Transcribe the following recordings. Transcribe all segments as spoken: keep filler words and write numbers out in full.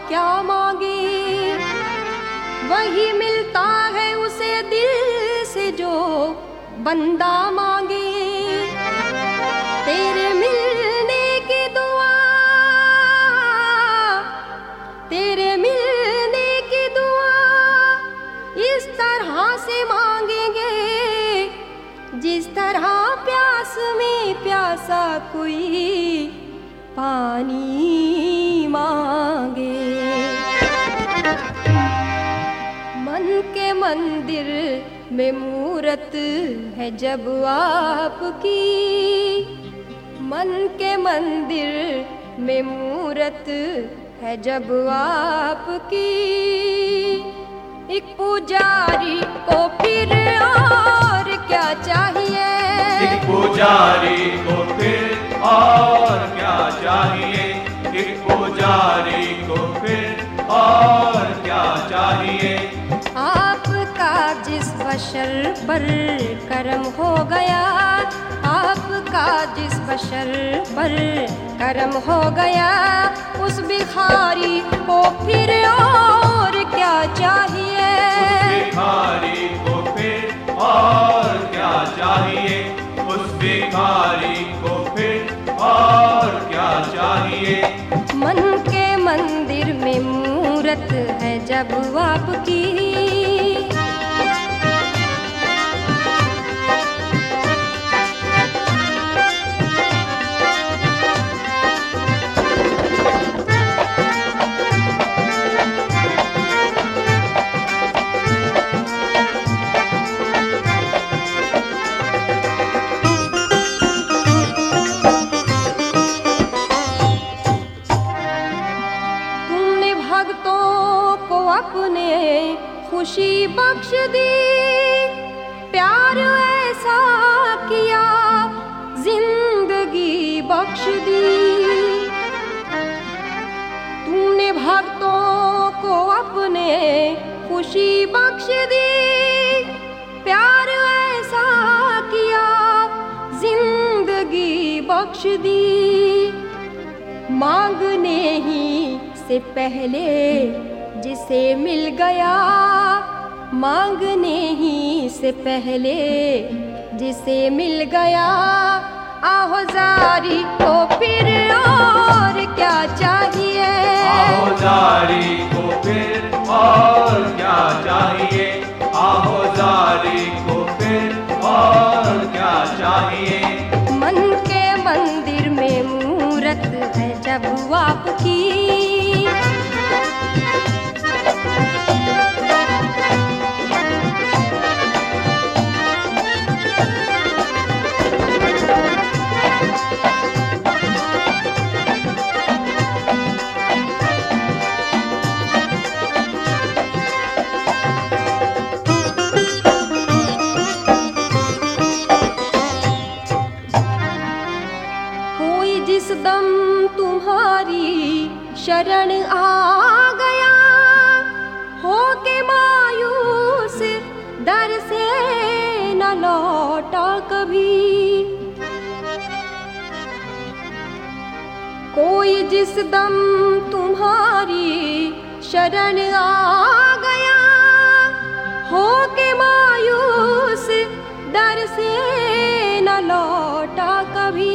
क्या मांगे, वही मिलता है उसे दिल से जो बंदा मांगे। तेरे मिलने की दुआ, तेरे मिलने की दुआ इस तरह से मांगेंगे जिस तरह प्यास में प्यासा कोई पानी मांगे। मन के मंदिर में मूरत है जब आपकी, मन के मंदिर में मूरत है जब आपकी। एक पुजारी को फिर और क्या चाहिए, एक पुजारी को फिर और क्या चाहिए, एक पुजारी को फिर और क्या चाहिए। आपका जिस बशर पर करम हो गया, आपका जिस बशर पर करम हो गया, उस भिखारी को फिर और क्या चाहिए, उस भिखारी को फिर और क्या चाहिए, उस भिखारी को फिर और क्या चाहिए। मन के मंदिर में मूरत है जब आपकी, अपने खुशी बख्श दी, प्यार ऐसा किया जिंदगी बख्श दी। तूने भक्तों को अपने खुशी बख्श दी, प्यार ऐसा किया जिंदगी बख्श दी। मांगने ही से पहले जिसे मिल गया, मांगने ही से पहले जिसे मिल गया, आहोजारी को फिर और क्या चाहिए, आहोजारी को फिर और क्या चाहिए, आहोजारी को फिर और क्या चाहिए। मन के मंदिर में मूरत है जब आपकी, जिस दम तुम्हारी शरण आ गया, हो के मायूस दर से न लौटा कभी। कोई जिस दम तुम्हारी शरण आ गया, हो के मायूस दर से न लौटा कभी।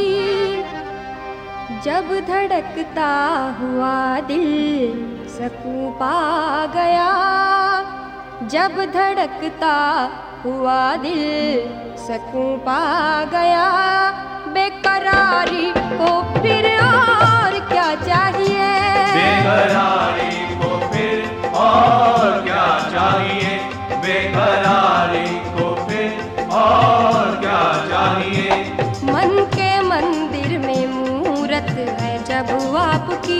जब धड़कता हुआ दिल सकून पा गया, जब धड़कता हुआ दिल सकून पा गया, बेकरारी को फिर और क्या चाहिए, बेकरारी को फिर और क्या चाहिए, बेकरारी को फिर और क्या चाहिए। मन के मंदिर में मूरत है जब आपकी,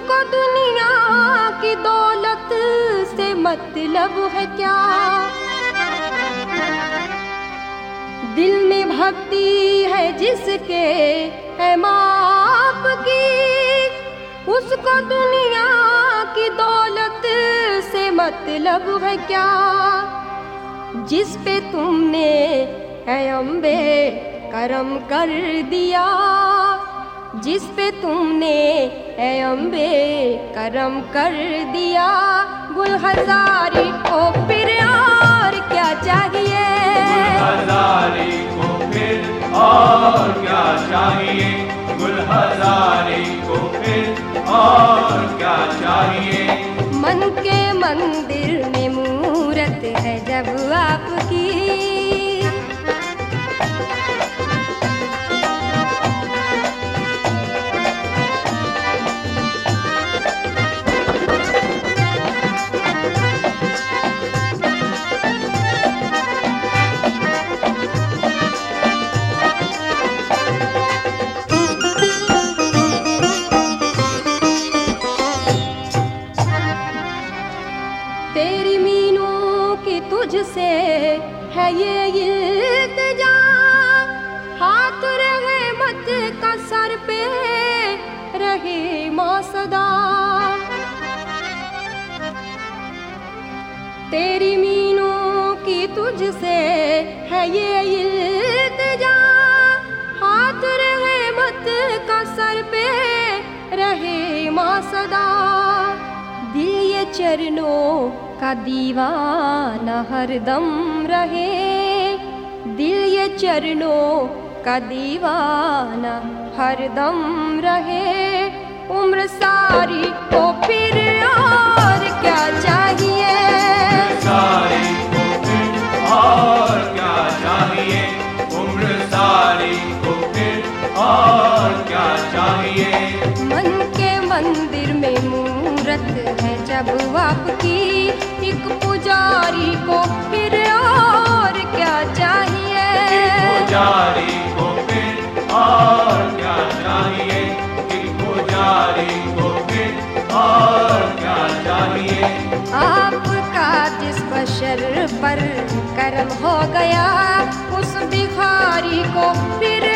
उसको दुनिया की दौलत से मतलब है क्या? दिल में भक्ति है जिसके है माप की, उसको दुनिया की दौलत से मतलब है क्या? जिस पे तुमने है अम्बे करम कर दिया, जिस पे तुमने है अम्बे करम कर दिया, गुल हजारी को फिर और क्या चाहिए? गुल हजारी को फिर और क्या चाहिए? गुल हजारी को फिर और क्या चाहिए? मन के मंदिर में मूरत है जब आपकी, तेरी मीनों की तुझसे है ये इल्तिजा, हाथ रहे मत का सर पे रहे माँ सदा। तेरी मीनों की तुझसे है ये इल्तिजा, हाथ रहे मत का सर पे रहे माँ सदा। दिल ये चरणों का दीवाना हरदम रहे, दिल ये चरणों का दीवाना हरदम रहे, उम्र सारी को फिर और क्या चाहिए? सारी को फिर और क्या चाहिए? उम्र सारी को फिर और क्या चाहिए? मन के मंदिर में मूरत है जब आपकी, एक पुजारी को फिर और क्या चाहिए? पुजारी को फिर और क्या चाहिए? एक पुजारी को फिर और क्या चाहिए? आपका जिस बशर पर करम हो गया, उस भिखारी को फिर